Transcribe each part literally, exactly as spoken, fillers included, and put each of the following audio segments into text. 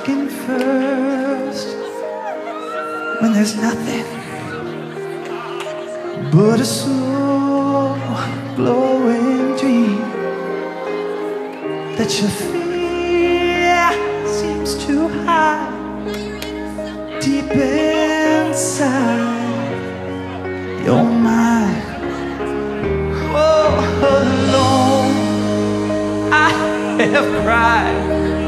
looking first when there's nothing but a slow glowing dream that you fear seems too high deep inside your mind. Oh, alone I have cried,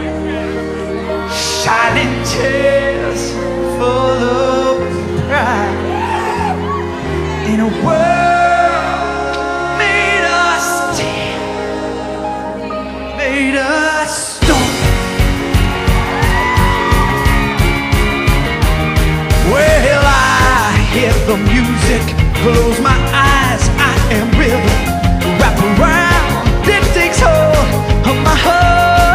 shining tears full of pride in a world made us steel, made us stone. Well, I hear the music, close my eyes, I am rhythm, wrap around, it takes hold of my heart.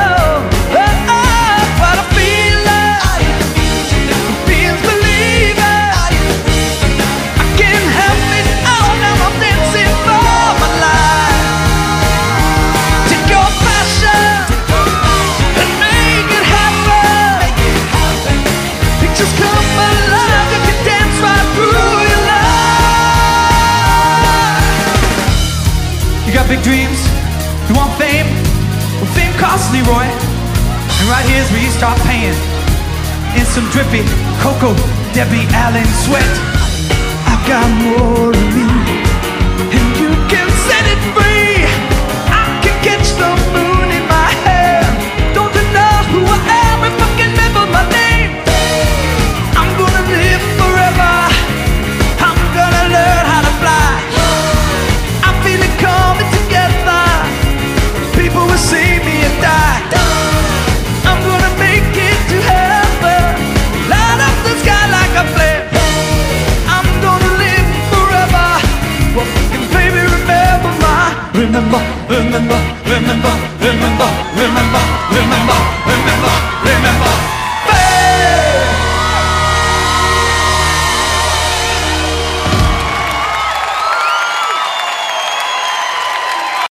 Big dreams, you want fame? Well, fame costs Leroy, and right here's where you start paying. In some drippy Coco Debbie Allen sweat. I've got more of me, and you can set it free. I can catch the moon in my hair. Don't you know who I am if I can remember my name? I'm gonna live forever. I'm gonna learn how to fly. I feel it coming together. People will see me and die. I'm gonna make it to heaven. Light up the sky like a flame. I'm gonna live forever. Well, baby, remember my, remember, remember.